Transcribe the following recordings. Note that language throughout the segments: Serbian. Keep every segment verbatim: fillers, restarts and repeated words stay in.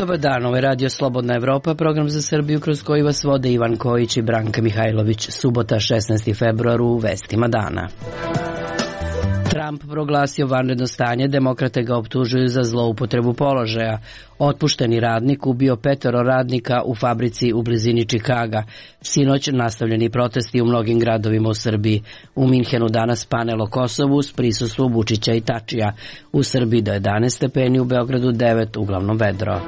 Dobar dan, ovo je Radio Slobodna Evropa, program za Srbiju kroz koji vas vode Ivan Kojić i Branka Mihajlović. Subota, šesnaesti februar, u vestima dana. Trump proglasio vanredno stanje, demokrate ga optužuju za zloupotrebu položaja. Otpušteni radnik ubio petoro radnika u fabrici u blizini Čikaga. Sinoć nastavljeni protesti u mnogim gradovima u Srbiji. U Minhenu danas panel o Kosovu s prisustvom Vučića i Tačija. U Srbiji do jedanaest stepeni, u Beogradu devet, uglavnom vedro.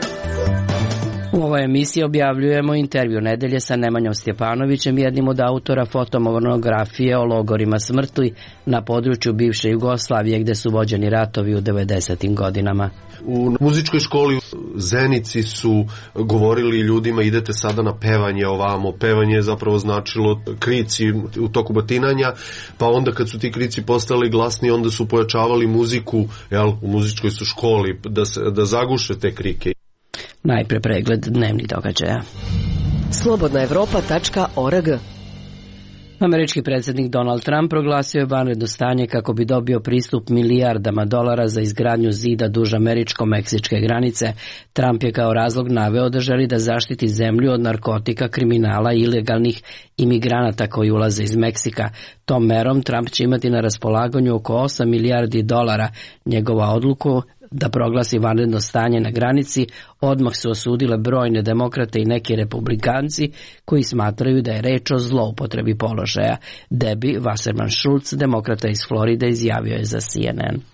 U ovoj emisiji objavljujemo intervju nedelje sa Nemanjom Stjepanovićem, jednim od autora fotomonografije o logorima smrti na području bivše Jugoslavije gde su vođeni ratovi u devedesetim godinama. U muzičkoj školi u Zenici su govorili ljudima idete sada na pevanje ovamo. Pevanje je zapravo značilo krici u toku batinanja, pa onda kad su ti krici postali glasni, onda su pojačavali muziku, jel, u muzičkoj su školi da, se, da zaguše te krike. Najpre pregled dnevnih događaja. slobodna evropa tačka org. Američki predsjednik Donald Trump proglasio je vanredno stanje kako bi dobio pristup milijardama dolara za izgradnju zida duž američko-meksičke granice. Trump je kao razlog naveo da želi da zaštiti zemlju od narkotika, kriminala i ilegalnih imigranata koji ulaze iz Meksika. Tom merom Trump će imati na raspolaganju oko osam milijardi dolara. Njegova odluku da proglasi vanredno stanje na granici odmah su osudile brojne demokrate i neki republikanci koji smatraju da je reč o zloupotrebi položaja. Debbie Wasserman-Schultz, demokrata iz Floride, izjavio je za C N N.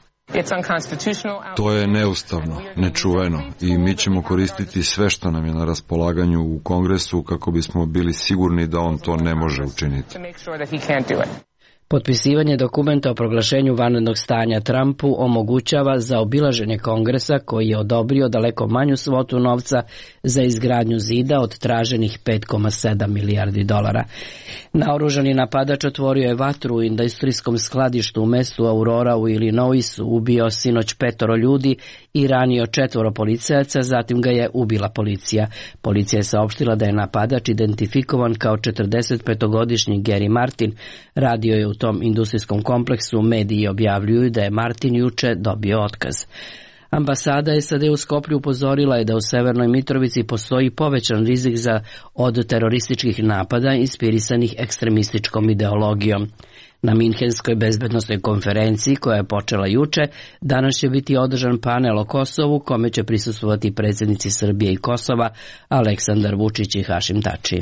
To je neustavno, nečuveno i mi ćemo koristiti sve što nam je na raspolaganju u Kongresu kako bismo bili sigurni da on to ne može učiniti. Potpisivanje dokumenta o proglašenju vanrednog stanja Trumpu omogućava zaobilaženje Kongresa koji je odobrio daleko manju svotu novca za izgradnju zida od traženih pet zarez sedam milijardi dolara. Naoružani napadač otvorio je vatru u industrijskom skladištu u mestu Aurora u Illinoisu, ubio sinoć petoro ljudi i ranio četvoro policajaca, zatim ga je ubila policija. Policija je saopštila da je napadač identifikovan kao četrdesetpetogodišnji Gary Martin. Radio je u tom industrijskom kompleksu. Mediji objavljuju da je Martin juče dobio otkaz. Ambasada S A D u Skoplju upozorila je da u Severnoj Mitrovici postoji povećan rizik za od terorističkih napada inspirisanih ekstremističkom ideologijom. Na Minhenskoj bezbednosnoj konferenciji koja je počela juče, danas će biti održan panel o Kosovu kome će prisustvovati predsjednici Srbije i Kosova Aleksandar Vučić i Hašim Tači.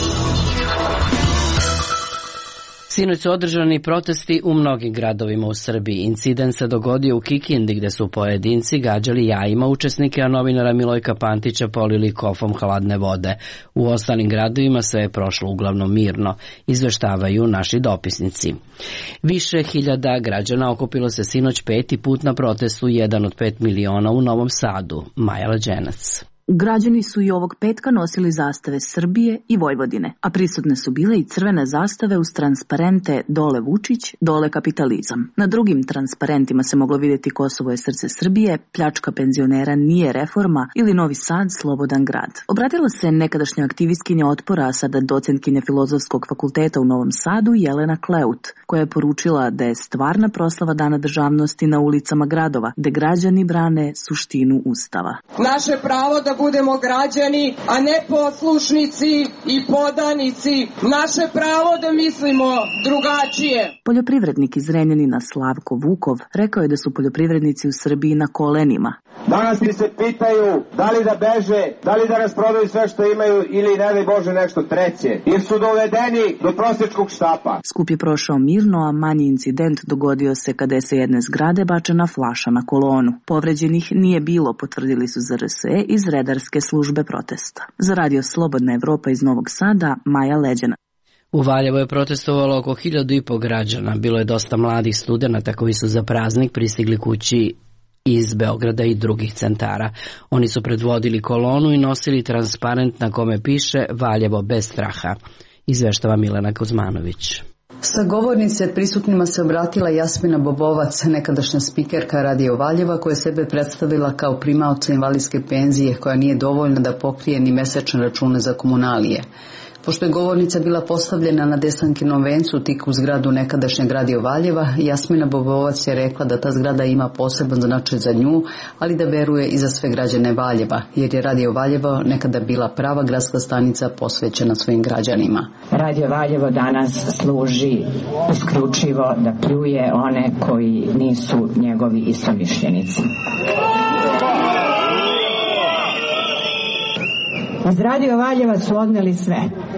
Sinoć su održani protesti u mnogim gradovima u Srbiji. Incident se dogodio u Kikindi gde su pojedinci gađali jajima učesnike, a novinara Milojka Pantića polili kofom hladne vode. U ostalim gradovima sve je prošlo uglavnom mirno, izveštavaju naši dopisnici. Više hiljada građana okupilo se sinoć peti put na protestu jedan od pet miliona u Novom Sadu. Maja Lađenac. Građani su i ovog petka nosili zastave Srbije i Vojvodine, a prisutne su bile i crvene zastave uz transparente Dole Vučić, dole kapitalizam. Na drugim transparentima se moglo vidjeti Kosovo je srce Srbije, pljačka penzionera nije reforma ili Novi Sad slobodan grad. Obratila se nekadašnja aktivistkinja otpora, a sada docentkinja Filozofskog fakulteta u Novom Sadu, Jelena Kleut, koja je poručila da je stvarna proslava Dana državnosti na ulicama gradova, gde građani brane suštinu Ustava. Naše pravo da budemo građani, a ne poslušnici i podanici. Naše pravo da mislimo drugačije. Poljoprivrednik iz Renjanina Slavko Vukov rekao je da su poljoprivrednici u Srbiji na kolenima. Danas mi se pitaju da li da beže, da li da rasprodaju sve što imaju ili ne daj Bože nešto treće, jer su dovedeni do prosječkog štapa. Skup je prošao mirno, a manji incident dogodio se kada je sa jedne zgrade bačena flaša na kolonu. Povređenih nije bilo, potvrdili su Z R S E iz redarske službe protesta. Za Radio Slobodna Evropa iz Novog Sada, Maja Leđena. U Valjevu je protestovalo oko hiljadu i po građana. Bilo je dosta mladih studenata koji su za praznik pristigli kući iz Beograda i drugih centara. Oni su predvodili kolonu i nosili transparent na kome piše Valjevo bez straha. Izveštava Milena Kuzmanović. Sa govornice prisutnima se obratila Jasmina Bobovac, nekadašnja spikerka Radio Valjeva, koja sebe predstavila kao primaoca invalidske penzije koja nije dovoljna da pokrije ni mesečne račune za komunalije. Pošto je govornica bila postavljena na Desankinom vencu tik uz zgradu nekadašnjeg Radio Valjeva, Jasmina Bobovac je rekla da ta zgrada ima poseban značaj za nju, ali da veruje i za sve građane Valjeva, jer je Radio Valjevo nekada bila prava gradska stanica posvećena svojim građanima. Radio Valjevo danas služi isključivo da pljuje one koji nisu njegovi istomišljenici. Iz Radio Valjeva su odneli sve.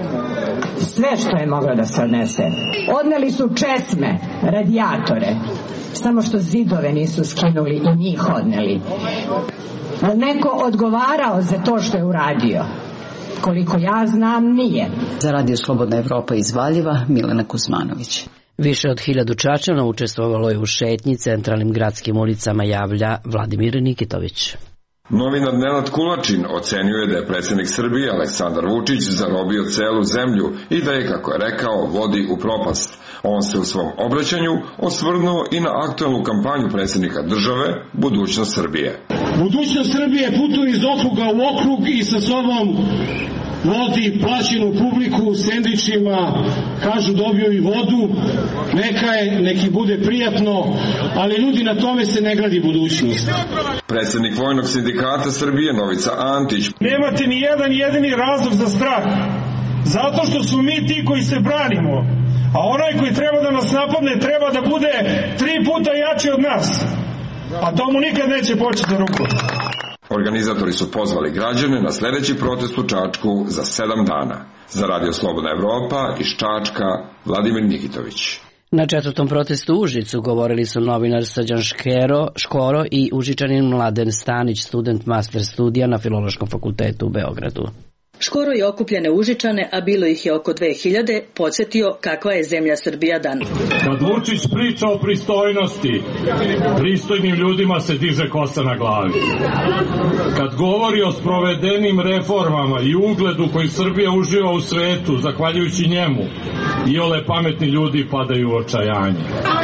Sve što je moglo da se odnese. Odneli su česme, radijatore. Samo što zidove nisu skinuli i njih odneli. Ali neko odgovarao za to što je uradio? Koliko ja znam, nije. Za Radio Slobodna Evropa iz Valjeva, Milena Kuzmanović. Više od hiljadu Čačana učestvovalo je u šetnji centralnim gradskim ulicama, javlja Vladimir Nikitović. Novinar Nenad Kulačin ocenio je da je predsjednik Srbije Aleksandar Vučić zarobio celu zemlju i da je, kako je rekao, vodi u propast. On se u svom obraćanju osvrnuo i na aktualnu kampanju predsjednika države Budućnost Srbije. Budućnost Srbije putuje iz okruga u okrug i sa sobom vodi plaćenu publiku sendvičima, kažu dobio i vodu, neka je, neki bude prijatno, ali ljudi, na tome se ne gradi budućnost. Predsjednik Vojnog sindikata Srbije Novica Antić. Nemate ni jedan jedini razlog za strah, zato što su mi ti koji se branimo, a onaj koji treba da nas napadne treba da bude tri puta jači od nas, a to mu nikad neće početi za ruku. Organizatori su pozvali građane na sljedeći protest u Čačku za sedam dana. Za Radio Slobodna Evropa iz Čačka, Vladimir Nikitović. Na četvrtom protestu u Užicu govorili su novinar Srđan Škero, Škoro i Užičanin Mladen Stanić, student master studija na Filološkom fakultetu u Beogradu. Škoro je okupljene Užičane, a bilo ih je oko dve hiljade, podsjetio kakva je zemlja Srbija dan. Kad Vučić priča o pristojnosti, pristojnim ljudima se diže kosa na glavi. Kad govori o sprovedenim reformama i ugledu koji Srbija uživa u svetu, zahvaljujući njemu, iole pametni ljudi padaju u očajanje.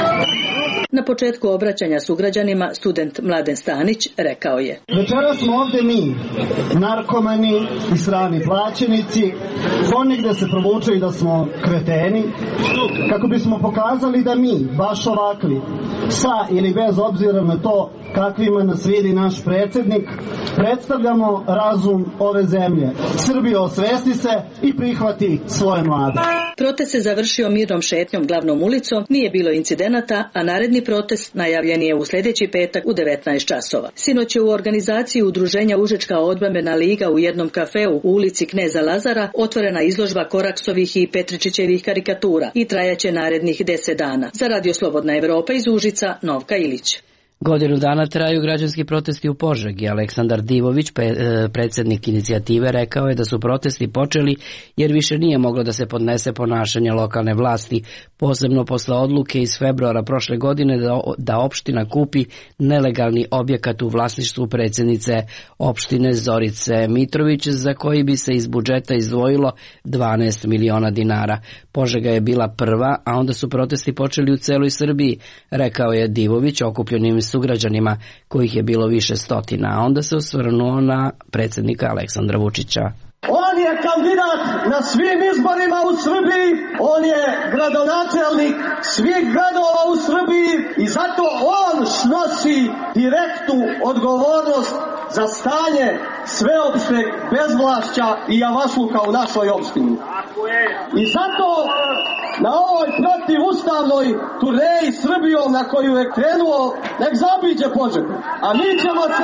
Na početku obraćanja sugrađanima student Mladen Stanić rekao je: Večeras smo ovde mi, narkomani i strani plaćenici, ponegde se provuče i da smo kreteni, kako bismo pokazali da mi, baš ovakvi, sa ili bez obzira na to kakvima nas vidi naš predsjednik, predstavljamo razum ove zemlje. Srbija osvesti se i prihvati svoje mlade. Protest se završio mirnom šetnjom glavnom ulicom, nije bilo incidenata, a naredni protest najavljen je u sljedeći petak u devetnaest časova. Sinoć je u organizaciji Udruženja Užička odbrambena liga u jednom kafeu u ulici Kneza Lazara otvorena izložba Koraksovih i Petričićevih karikatura i trajaće narednih deset dana. Za Radio Slobodna Evropa iz Užica, Novka Ilić. Godinu dana traju građanski protesti u Požegi. Aleksandar Divović, predsjednik inicijative, rekao je da su protesti počeli jer više nije moglo da se podnese ponašanje lokalne vlasti, posebno posle odluke iz februara prošle godine da, da opština kupi nelegalni objekat u vlasništvu predsjednice opštine Zorice Mitrović, za koji bi se iz budžeta izdvojilo dvanaest miliona dinara. Požega je bila prva, a onda su protesti počeli u celoj Srbiji, rekao je Divović okupljenim sugrađanima, kojih je bilo više stotina, a onda se osvrnuo na predsjednika Aleksandra Vučića. On je kandidat na svim izborima u Srbiji, on je gradonačelnik svih gradova u Srbiji i zato on snosi direktnu odgovornost za stanje sveopšteg bezvlašća i javasluka u našoj opštini. I zato na ovoj protivustavnoj turneji Srbijom na koju je krenuo, nek zaobiđe Požegu, a mi ćemo se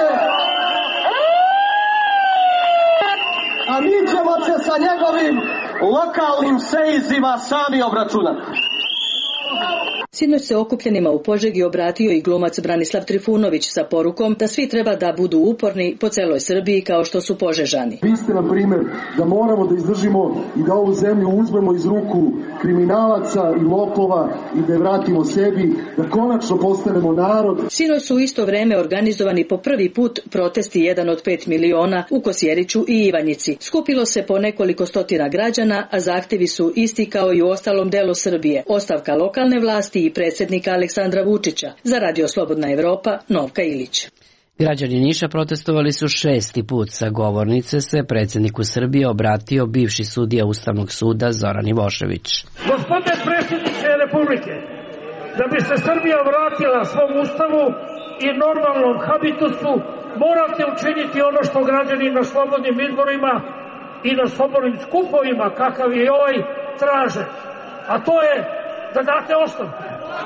a mi ćemo se sa njegovim lokalnim sejzima sami obračunati. Sinoć se okupljenima u Požegi obratio i glumac Branislav Trifunović sa porukom da svi treba da budu uporni po celoj Srbiji kao što su Požežani. Vi ste nam primjer da moramo da izdržimo i da ovu zemlju uzmemo iz ruku kriminalaca i lopova i da je vratimo sebi, da konačno postanemo narod. Sinoć su u isto vreme organizovani po prvi put protesti jedan od pet miliona u Kosjeriću i Ivanjici. Skupilo se po nekoliko stotina građana, a zahtevi su isti kao i u ostalom delu Srbije. Ostavka lokalne vlasti i predsjednika Aleksandra Vučića. Za Radio Slobodna Evropa, Novka Ilić. Građani Niša protestovali su šesti put. Sa govornice se predsjedniku Srbije obratio bivši sudija Ustavnog suda Zoran Ivošević. Gospodine predsjedniče Republike, da bi se Srbija vratila svom ustavu i normalnom habitusu, morate učiniti ono što građani na slobodnim izborima i na slobodnim skupovima, kakav je ovaj, traže. A to je da date ostavku.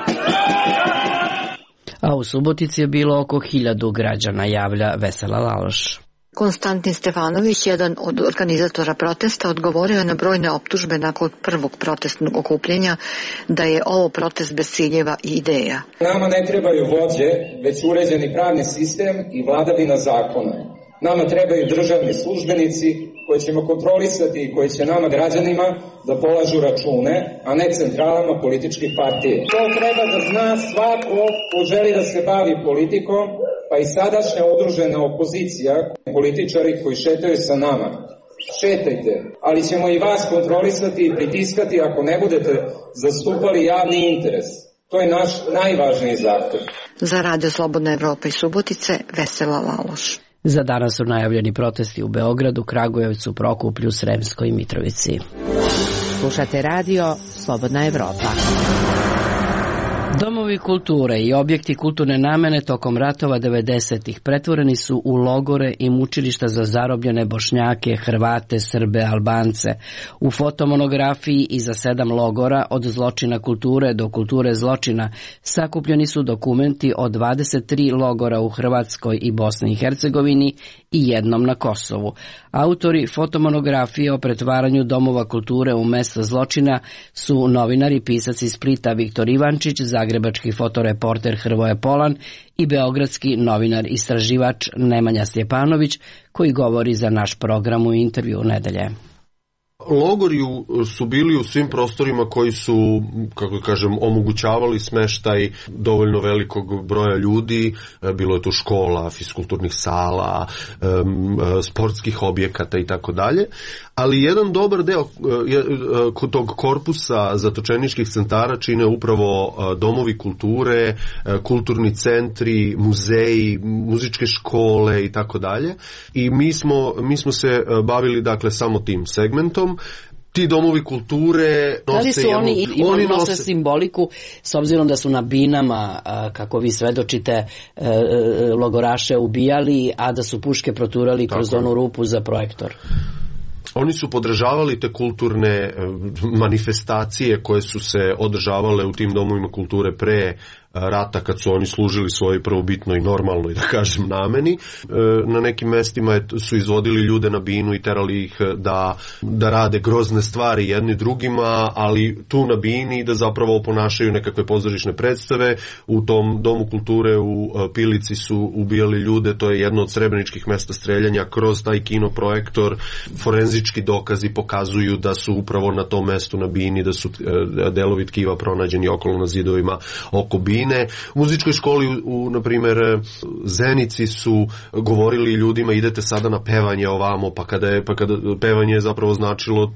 A u Subotici je bilo oko hiljadu građana, javlja Vesela Laloš. Konstantin Stefanović, jedan od organizatora protesta, odgovorio je na brojne optužbe nakon prvog protestnog okupljenja da je ovo protest bez ciljeva i ideja. Nama ne trebaju vođe, već uređeni pravni sistem i vladavina zakona. Nama trebaju državni službenici koje ćemo kontrolisati i koji će nama građanima da polažu račune, a ne centralama političkih partije. To treba da zna svako ko želi da se bavi politikom, pa i sadašnja udružena opozicija, političari koji šetaju sa nama. Šetajte, ali ćemo i vas kontrolisati i pritiskati ako ne budete zastupali javni interes. To je naš najvažniji zahtev. Za Radio Slobodna Evropa i Subotice, Vesela Laloš. Za danas su najavljeni protesti u Beogradu, Kragujevcu, Prokuplju, Sremskoj i Mitrovici. Slušate radio Slobodna Evropa. Domovi kulture i objekti kulturne namene tokom ratova devedesetih pretvoreni su u logore i mučilišta za zarobljene Bošnjake, Hrvate, Srbe, Albance. U fotomonografiji iza sedam logora od zločina kulture do kulture zločina sakupljeni su dokumenti o dvadeset tri logora u Hrvatskoj i Bosni i Hercegovini i jednom na Kosovu. Autori fotomonografije o pretvaranju domova kulture u mesta zločina su novinar i pisac iz Splita Viktor Ivančić, zagrebački fotoreporter Hrvoje Polan i beogradski novinar-istraživač Nemanja Stjepanović, koji govori za naš program u intervju nedelje. Logori su bili u svim prostorima koji su, kako kažem, omogućavali smeštaj dovoljno velikog broja ljudi. Bilo je tu škola, fiskulturnih sala, sportskih objekata i tako dalje. Ali jedan dobar deo tog korpusa zatočeničkih centara čine upravo domovi kulture, kulturni centri, muzeji, muzičke škole i tako dalje. I mi smo, mi smo se bavili dakle samo tim segmentom. Ti domovi kulture nose... Da li su oni, jednu, oni nose, nose simboliku, s obzirom da su na binama, kako vi svedočite, logoraše ubijali, a da su puške proturali kroz tako onu rupu za projektor? Oni su podržavali te kulturne manifestacije koje su se održavale u tim domovima kulture pre rata, kad su oni služili svojoj prvobitnoj normalnoj, da kažem, nameni. Na nekim mestima su izvodili ljude na binu i terali ih da, da rade grozne stvari jedni drugima, ali tu na bini da zapravo ponašaju nekakve pozorišne predstave. U tom domu kulture u Pilici su ubijali ljude, to je jedno od srebreničkih mesta streljanja. Kroz taj kinoprojektor forenzički dokazi pokazuju da su upravo na tom mestu na bini, da su delovi tkiva pronađeni okolo na zidovima oko bine. U muzičkoj školi u, u na primjer Zenici su govorili ljudima idete sada na pevanje ovamo, pa kada je pa kada pevanje je zapravo značilo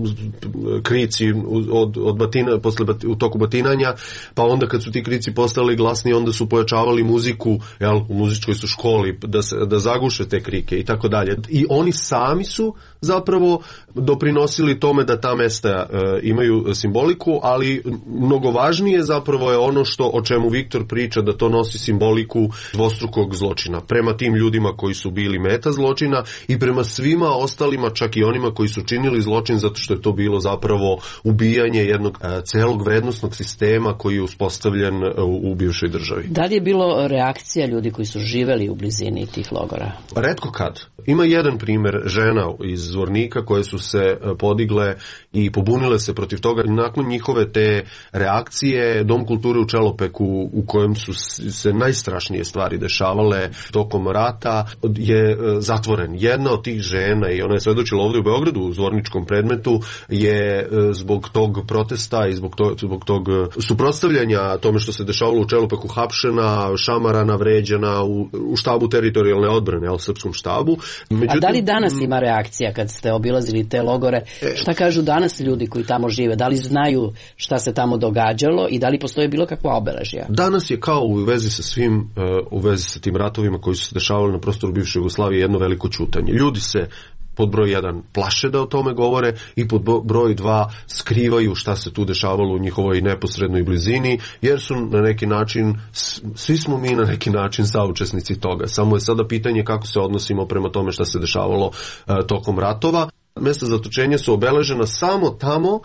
krici od od batina posle bat, u toku batinanja, pa onda kad su ti krici postali glasni, onda su pojačavali muziku, jel, u muzičkoj su školi da se, da zaguše te krike i tako dalje. I oni sami su zapravo doprinosili tome da ta mesta e, imaju simboliku, ali mnogo važnije zapravo je ono što o čemu Viktor priča, da to nosi simboliku dvostrukog zločina prema tim ljudima koji su bili meta zločina i prema svima ostalima, čak i onima koji su činili zločin, zato što je to bilo zapravo ubijanje jednog e, celog vrednosnog sistema koji je uspostavljen e, u, u bivšoj državi. Da li je bilo reakcija ljudi koji su živeli u blizini tih logora? Retko kad. Ima jedan primjer žena iz Zvornika koje su se podigle i pobunile se protiv toga. Nakon njihove te reakcije Dom kulture u Čelopeku, u kojem su se najstrašnije stvari dešavale tokom rata, je zatvoren. Jedna od tih žena, i ona je svedočila ovdje u Beogradu u zvorničkom predmetu, je zbog tog protesta i zbog tog, zbog tog suprotstavljanja tome što se dešavalo u Čelopeku hapšena, šamarana, vređana u, u štabu teritorijalne odbrane, u srpskom štabu. Međutim, a da li danas ima reakcija kad ste obilazili te logore? Šta kažu danas ljudi koji tamo žive? Da li znaju šta se tamo događalo i da li postoji bilo kakva obeležja? obeležja? Danas je kao u vezi sa svim, u vezi sa tim ratovima koji su se dešavali na prostoru bivše Jugoslavije jedno veliko ćutanje. Ljudi se pod broj jedan plaše da o tome govore i pod broj dva skrivaju šta se tu dešavalo u njihovoj neposrednoj blizini, jer su na neki način, svi smo mi na neki način saučesnici toga. Samo je sada pitanje kako se odnosimo prema tome šta se dešavalo uh, tokom ratova. Mesta zatočenja su obeležena samo tamo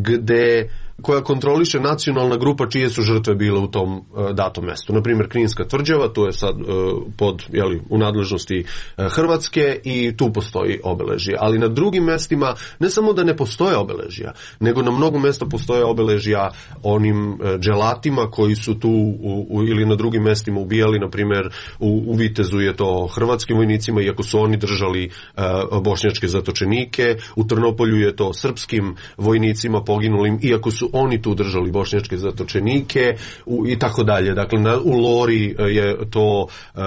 gde koja kontroliše nacionalna grupa čije su žrtve bile u tom uh, datom mestu. Naprimjer, Kninska tvrđava, to je sad uh, pod, jeli, u nadležnosti uh, Hrvatske i tu postoji obeležje. Ali na drugim mestima ne samo da ne postoje obeležja, nego na mnogo mesta postoje obeležja onim uh, dželatima koji su tu u, u, ili na drugim mestima ubijali. Naprimjer, u, u Vitezu je to hrvatskim vojnicima, iako su oni držali uh, bošnjačke zatočenike. U Trnopolju je to srpskim vojnicima poginulim, iako su oni tu držali bošnjačke zatočenike u, i tako dalje. Dakle, na, u Lori je to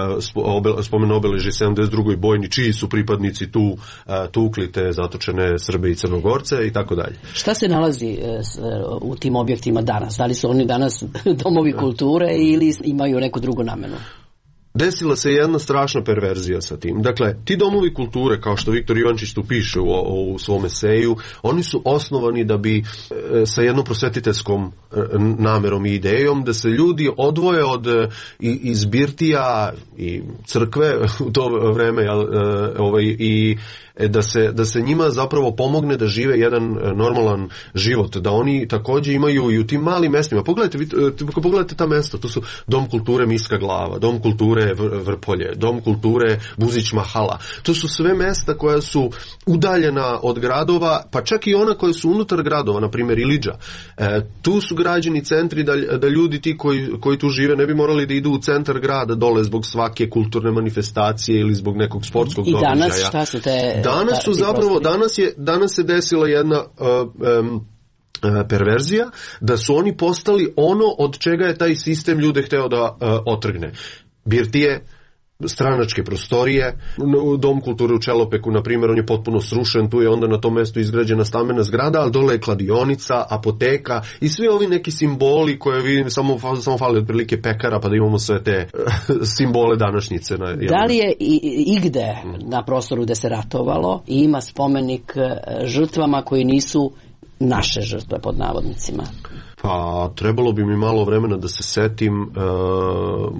uh, spomen obeleži sedamdeset drugoj bojni, čiji su pripadnici tu uh, tukli te zatočene Srbe i Crnogorce i tako dalje. Šta se nalazi uh, u tim objektima danas? Da li su oni danas domovi kulture ili imaju neku drugu namenu? Desila se jedna strašna perverzija sa tim. Dakle, ti domovi kulture, kao što Viktor Ivančić tu piše u, u svom eseju, oni su osnovani da bi e, sa jednom prosvetiteljskom e, namerom i idejom da se ljudi odvoje od e, iz birtija i crkve u to vreme e, ovaj, i da se, da se njima zapravo pomogne da žive jedan normalan život, da oni takođe imaju i u tim malim mestima. Pogledajte, pogledajte ta mesta, to su Dom kulture Miska Glava, Dom kulture Vrpolje, Dom kulture Buzić Mahala. To su sve mesta koja su udaljena od gradova, pa čak i ona koja su unutar gradova, na primjer Ilidža. E, tu su građeni centri da, da ljudi ti koji, koji tu žive ne bi morali da idu u centar grada dole zbog svake kulturne manifestacije ili zbog nekog sportskog događaja. I danas šta su te... Danas su zapravo, danas je, danas se desila jedna uh, um, perverzija, da su oni postali ono od čega je taj sistem ljude hteo da uh, otrgne. Birtije, stranačke prostorije, Dom kulture u Čelopeku, na primjer, on je potpuno srušen, tu je onda na tom mestu izgrađena stambena zgrada, ali dole je kladionica, apoteka i svi ovi neki simboli koje vi samo, samo fali otprilike pekara pa da imamo sve te simbole današnjice. Na, da li je i, igde na prostoru gde se ratovalo i ima spomenik žrtvama koji nisu naše žrtve pod navodnicima? Pa trebalo bi mi malo vremena da se setim... Uh,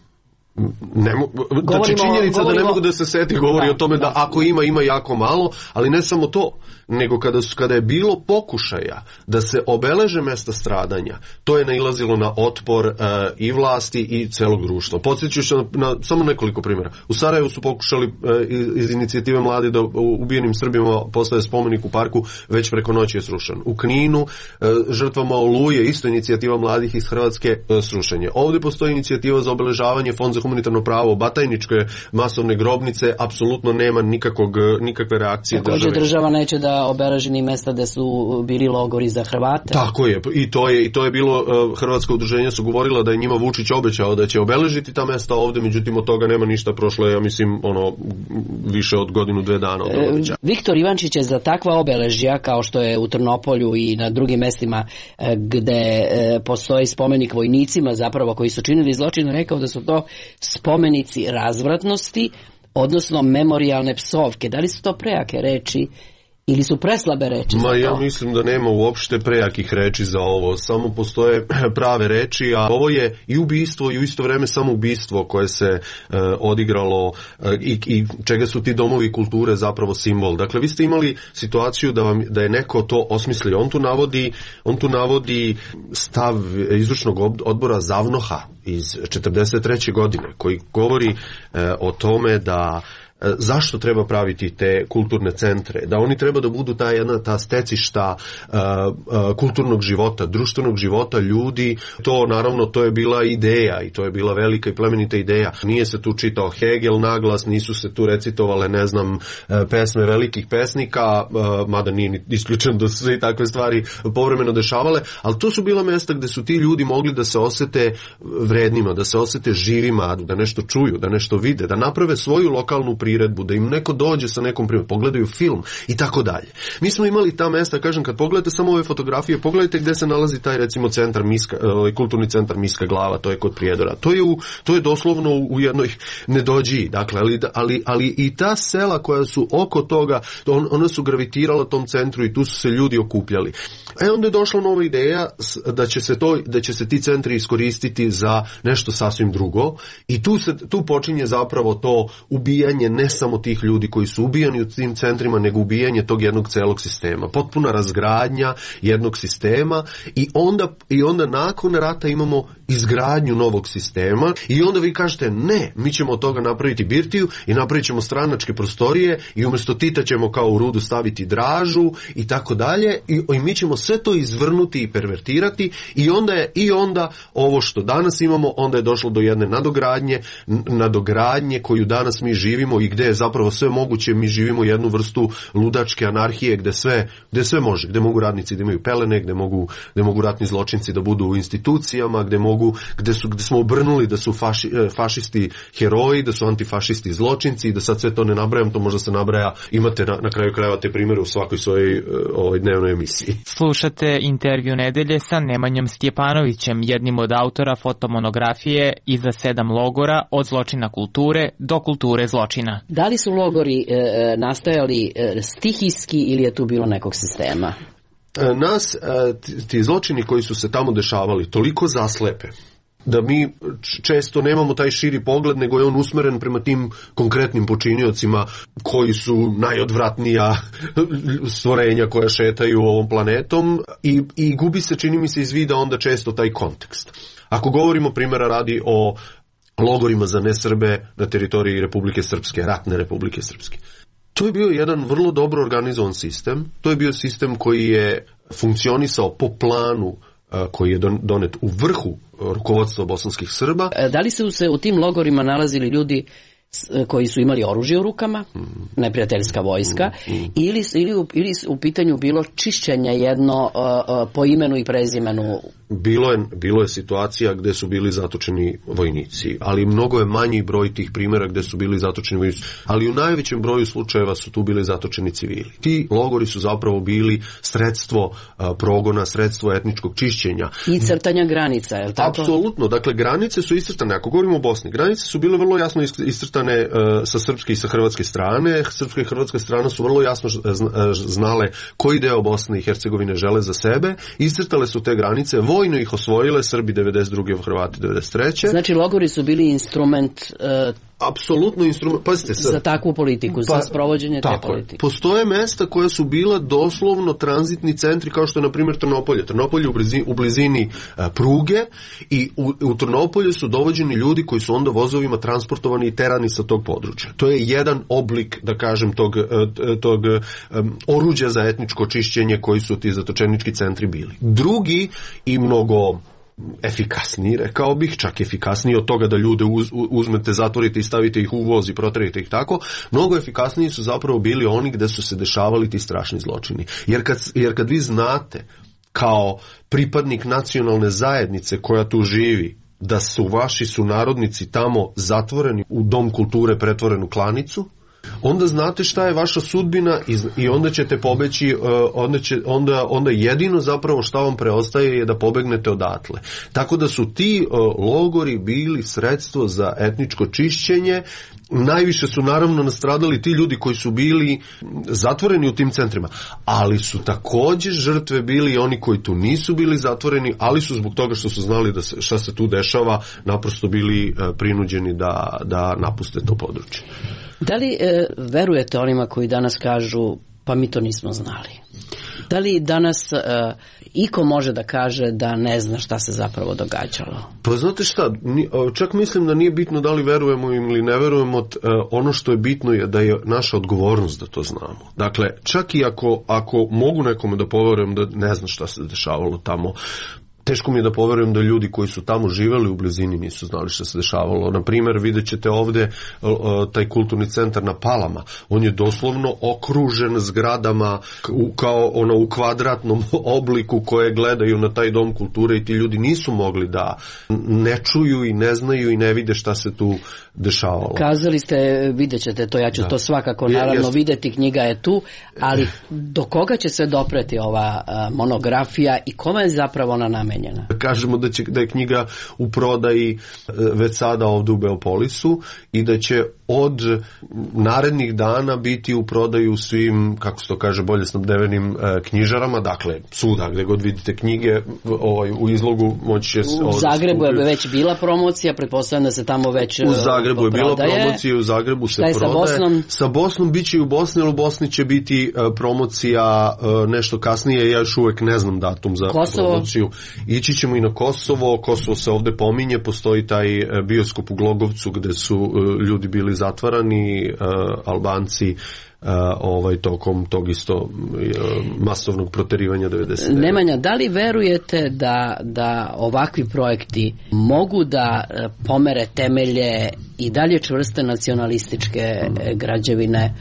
Ne mo, znači činjenica govorimo, da ne mogu da se seti govori da, o tome da, da ako ima, ima jako malo, ali ne samo to, nego kada, su, kada je bilo pokušaja da se obeleže mesta stradanja, to je nailazilo na otpor uh, i vlasti i celog društva. Podsjeću se na, na samo nekoliko primjera. U Sarajevu su pokušali uh, iz, iz inicijative mladi da ubijenim Srbima postaje spomenik u parku, već preko noći je srušen. U Kninu uh, žrtvama Oluje, isto inicijativa mladih iz Hrvatske, uh, srušenje. Ovdje postoji inicijativa za obeležavanje, Fond za humanitarno pravo, Batajničke masovne grobnice, apsolutno nema nikakvog, nikakve reakcije države. Također država neće da obeleži ni mesta gde su bili logori za Hrvate. Tako je, i to je, i to je bilo, uh, Hrvatska udruženja su govorila da je njima Vučić obećao da će obeležiti ta mesta ovde, međutim od toga nema ništa, prošlo je, ja mislim, ono, više od godinu, dve dana od obeća. E, Viktor Ivančić je za takva obeležja, kao što je u Trnopolju i na drugim mestima e, gde e, postoji spomenik vojnicima zapravo koji su činili zločin, rekao da su to spomenici razvratnosti, odnosno memorijalne psovke. Da li su to prejake reči ili su preslabe reči? Ma ja mislim da nema uopšte prejakih reči za ovo, samo postoje prave reči, a ovo je i ubistvo i u isto vreme samo ubistvo koje se e, odigralo e, i, i čega su ti domovi kulture zapravo simbol. Dakle, vi ste imali situaciju da, vam, da je neko to osmislio. On tu navodi, on tu navodi stav izvršnog odbora Zavnoha iz četrdeset treće godine koji govori e, o tome da zašto treba praviti te kulturne centre, da oni treba da budu ta jedna ta stecišta uh, uh, kulturnog života, društvenog života ljudi. To naravno to je bila ideja i to je bila velika i plemenita ideja. Nije se tu čitao Hegel naglas, nisu se tu recitovale, ne znam, pesme velikih pesnika, uh, mada nije isključeno da su se i takve stvari povremeno dešavale, ali to su bila mesta gde su ti ljudi mogli da se osete vrednima, da se osete živima, da nešto čuju, da nešto vide, da naprave svoju lokalnu priču priredbu, da im neko dođe sa nekom priredbom, pogledaju film i tako dalje. Mi smo imali ta mesta, kažem, kad pogledate samo ove fotografije, pogledajte gde se nalazi taj, recimo, centar Miska, kulturni centar Miska Glava, to je kod Prijedora. To je, u, to je doslovno u jednoj nedođiji, dakle, ali, ali, ali i ta sela koja su oko toga, on, ona su gravitirala tom centru i tu su se ljudi okupljali. E onda je došla nova ideja da će se to, da će se ti centri iskoristiti za nešto sasvim drugo i tu se, tu počinje zapravo to ubijanje ne samo tih ljudi koji su ubijani u tim centrima, nego ubijanje tog jednog celog sistema. Potpuna razgradnja jednog sistema i onda, i onda nakon rata imamo izgradnju novog sistema i onda vi kažete ne, mi ćemo od toga napraviti birtiju i napravit ćemo stranačke prostorije i umjesto Tita ćemo kao u Rudu staviti Dražu i tako dalje i, i mi ćemo sve to izvrnuti i pervertirati i onda je i onda ovo što danas imamo, onda je došlo do jedne nadogradnje, nadogradnje koju danas mi živimo i gdje je zapravo sve moguće, mi živimo jednu vrstu ludačke anarhije gdje sve, gdje sve može, gdje mogu radnici da imaju pelene, gdje mogu, gdje mogu ratni zločinci da budu u institucijama, gdje mogu, gdje su, gdje smo obrnuli da su faši, fašisti heroji, da su antifašisti zločinci i da sad sve to ne nabrajam, to možda se nabraja, imate na, na kraju krajeva te primjere u svakoj svojoj ovoj dnevnoj emisiji. Slušate intervju nedelje sa Nemanjom Stjepanovićem, jednim od autora fotomonografije Iza sedam logora, od zločina kulture do kulture zločina. Da li su logori e, nastajali e, stihijski ili je tu bilo nekog sistema? E, nas, e, ti, ti zločini koji su se tamo dešavali, toliko zaslepe da mi često nemamo taj širi pogled, nego je on usmeren prema tim konkretnim počiniocima koji su najodvratnija stvorenja koja šetaju ovom planetom i, i gubi se, čini mi se, iz vida onda često taj kontekst. Ako govorimo primjera radi o logorima za nesrbe na teritoriji Republike Srpske, ratne Republike Srpske, to je bio jedan vrlo dobro organizovan sistem, to je bio sistem koji je funkcionisao po planu koji je donet u vrhu rukovodstva bosanskih Srba. Da li su se u tim logorima nalazili ljudi koji su imali oružje u rukama, mm. neprijateljska vojska, mm. ili, ili, u, ili u pitanju bilo čišćenje jedno uh, uh, po imenu i prezimenu? Bilo je, bilo je situacija gdje su bili zatočeni vojnici, ali mnogo je manji broj tih primjera gdje su bili zatočeni vojnici, ali u najvećem broju slučajeva su tu bili zatočeni civili. Ti logori su zapravo bili sredstvo uh, progona, sredstvo etničkog čišćenja. I crtanja granica, je li tako? Apsolutno, dakle granice su iscrtane, ako govorimo o Bosni, granice su bile vrlo jasno iscrtane uh, sa srpske i sa hrvatske strane. Srpska i hrvatska strana su vrlo jasno znale koji deo Bosne i Hercegovine žele za sebe, iscrtale su te granice, vojno ih osvojile, Srbi devedeset druge, Hrvati devedeset treće. Znači logori su bili instrument uh, apsolutno instrument, pazite sad, za takvu politiku, pa, za sprovođenje te politike. Postoje mesta koja su bila doslovno tranzitni centri, kao što je na primjer Trnopolje. Trnopolje u blizini, u blizini uh, pruge i u, u Trnopolje su dovođeni ljudi koji su onda vozovima transportovani i terani sa tog područja. To je jedan oblik, da kažem, tog, tog um, oruđa za etničko čišćenje koji su ti zatočenički centri bili. Drugi i mnogo efikasniji, rekao bih, čak efikasniji od toga da ljude uz, uzmete, zatvorite i stavite ih u voz i proterite ih tako, mnogo efikasniji su zapravo bili oni gde su se dešavali ti strašni zločini. Jer kad, jer kad vi znate kao pripadnik nacionalne zajednice koja tu živi, da su vaši sunarodnici tamo zatvoreni u dom kulture, pretvorenu klanicu, onda znate šta je vaša sudbina i, i onda ćete pobeći, uh, onda, će, onda, onda jedino zapravo šta vam preostaje je da pobegnete odatle. Tako da su ti uh, logori bili sredstvo za etničko čišćenje. Najviše su naravno nastradali ti ljudi koji su bili zatvoreni u tim centrima, ali su također žrtve bili oni koji tu nisu bili zatvoreni, ali su zbog toga što su znali da se, šta se tu dešava, naprosto bili uh, prinuđeni da, da napuste to područje. Da li e, verujete onima koji danas kažu pa mi to nismo znali? Da li danas e, iko može da kaže da ne zna šta se zapravo događalo? Pa znate šta, čak mislim da nije bitno da li verujemo ili ne verujemo, ono što je bitno je da je naša odgovornost da to znamo. Dakle, čak i ako, ako mogu nekome da poverujem da ne zna šta se dešavalo tamo, teško mi je da poverujem da ljudi koji su tamo živeli u blizini nisu znali što se dešavalo. Na primjer, vidjet ćete ovde taj kulturni centar na Palama. On je doslovno okružen zgradama kao ono u kvadratnom obliku koje gledaju na taj dom kulture i ti ljudi nisu mogli da ne čuju i ne znaju i ne vide šta se tu dešavalo. Kazali ste, vidjet ćete to, ja ću da. to svakako naravno Jest. videti, knjiga je tu, ali do koga će se dopreti ova monografija i kome je zapravo ona namenjena? Kažemo da, će, da je knjiga u prodaji već sada ovde u Beopolisu i da će od narednih dana biti u prodaju svim, kako se to kaže, bolje snabdevenim knjižarama, dakle svuda gde god vidite knjige ovaj, u izlogu moći će... U Zagrebu je već bila promocija, pretpostavljam da se tamo već u Zagrebu je bila promocija, u Zagrebu se prodaje. Sa Bosnom? Sa Bosnom bit će i u Bosni, ali u Bosni će biti promocija nešto kasnije, ja još uvek ne znam datum za Kosovo. Promociju. Ići ćemo i na Kosovo, Kosovo se ovde pominje, postoji taj bioskop u Glogovcu gde su ljudi bili zatvarani, Albanci, Uh, ovaj tokom tog isto uh, masovnog proterivanja devedeset devete. Nemanja, da li verujete da, da ovakvi projekti mogu da pomere temelje i dalje čvrste nacionalističke građevine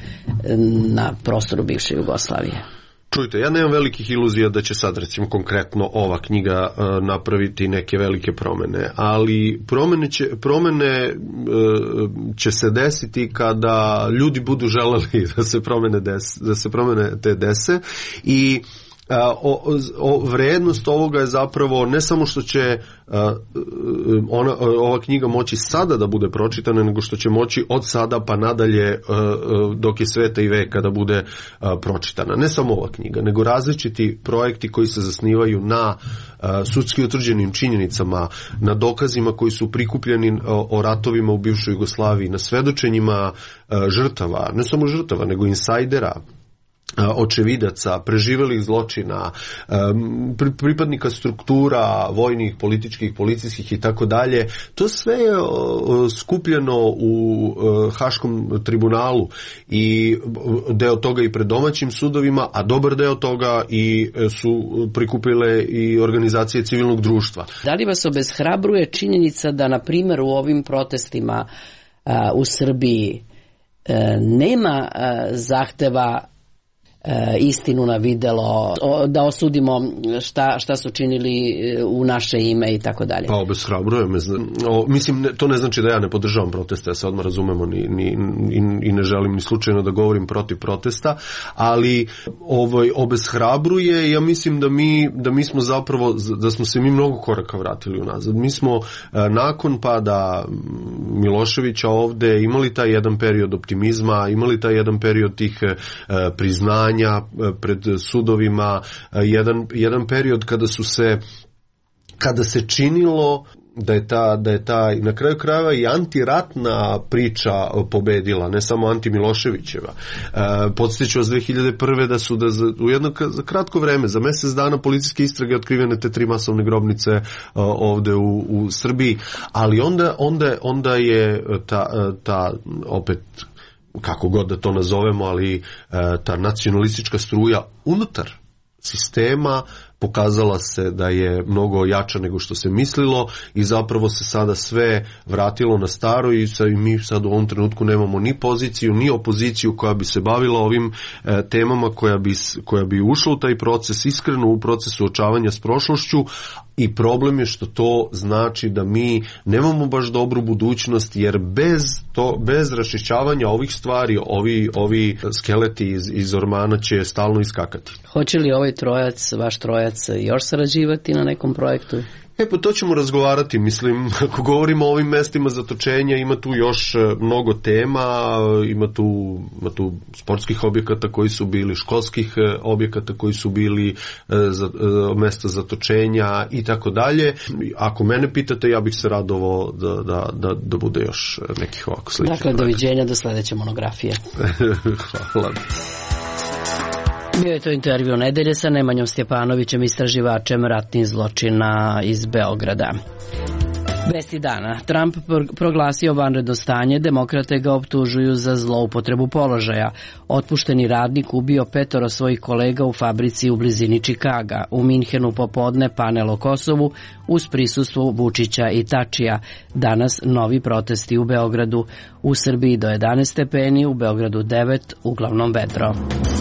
na prostoru bivše Jugoslavije? Čujte, ja nemam velikih iluzija da će sad, recimo, konkretno ova knjiga uh, napraviti neke velike promene, ali promene će, promene uh, će se desiti kada ljudi budu želeli da se promene, des, da se promene te dese i O, o, vrednost ovoga je zapravo ne samo što će a, ona, ova knjiga moći sada da bude pročitana, nego što će moći od sada pa nadalje a, a, dok je sveta i veka da bude a, pročitana. Ne samo ova knjiga, nego različiti projekti koji se zasnivaju na a, sudski utvrđenim činjenicama, na dokazima koji su prikupljeni o, o ratovima u bivšoj Jugoslaviji, na svedočenjima a, žrtava, ne samo žrtava, nego insajdera, očevidaca, preživelih zločina, pripadnika struktura vojnih, političkih, policijskih i tako dalje. To sve je skupljeno u Haškom tribunalu i deo toga i pred domaćim sudovima, a dobar deo toga i su prikupile i organizacije civilnog društva. Da li vas obeshrabruje činjenica da, na primjer, u ovim protestima u Srbiji nema zahteva E, istinu na videlo, o, da osudimo šta, šta su činili u naše ime i tako dalje. Pa obeshrabruje me. O, mislim, ne, to ne znači da ja ne podržavam proteste, ja se odmah razumemo ni, ni, i, i ne želim ni slučajno da govorim protiv protesta, ali ovaj, obeshrabruje, ja mislim da mi, da mi smo zapravo, da smo se mi mnogo koraka vratili unazad. Mi smo e, nakon pada Miloševića ovde imali taj jedan period optimizma, imali taj jedan period tih e, priznanja pred sudovima, jedan, jedan period kada su se kada se činilo da je ta, da je ta na kraju krajeva i antiratna priča pobedila, ne samo anti-Miloševićeva. E, podsjeću vas dve hiljade prve da su da za, u jedno za kratko vreme, za mesec dana policijske istrage otkrivene te tri masovne grobnice uh, ovde u, u Srbiji, ali onda, onda, onda je ta, ta opet kako god da to nazovemo, ali e, ta nacionalistička struja unutar sistema pokazala se da je mnogo jača nego što se mislilo i zapravo se sada sve vratilo na staro i sad, mi sad u ovom trenutku nemamo ni poziciju, ni opoziciju koja bi se bavila ovim e, temama, koja bi, koja bi ušla u taj proces, iskreno u proces suočavanja s prošlošću, i problem je što to znači da mi nemamo baš dobru budućnost, jer bez to, bez raščišćavanja ovih stvari, ovi, ovi skeleti iz, iz ormana će stalno iskakati. Hoće li ovaj trojac, vaš trojac, još sarađivati na nekom projektu? E pa to ćemo razgovarati, mislim, ako govorimo o ovim mestima zatočenja, ima tu još mnogo tema, ima tu, ima tu sportskih objekata koji su bili, školskih objekata koji su bili za, mesta zatočenja i tako dalje. Ako mene pitate, ja bih se radovao da, da, da, da bude još nekih ovako sličnih. Dakle, doviđenja do sledeće monografije. Hvala. Bio je to intervju nedelje sa Nemanjom Stjepanovićem, istraživačem ratnih zločina iz Beograda. Vesti dana. Trump proglasio vanredno stanje, demokrate ga optužuju za zloupotrebu položaja. Otpušteni radnik ubio petoro svojih kolega u fabrici u blizini Čikaga. U Minhenu popodne panel o Kosovu uz prisustvo Vučića i Tačija. Danas novi protesti u Beogradu. U Srbiji do jedanaest stepeni, u Beogradu devet, uglavnom vedro.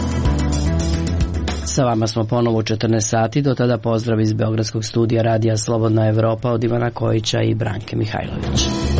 Sa vama smo ponovo u četrnaest sati, do tada pozdrav iz Beogradskog studija Radija Slobodna Evropa od Ivana Kojića i Branke Mihajlović.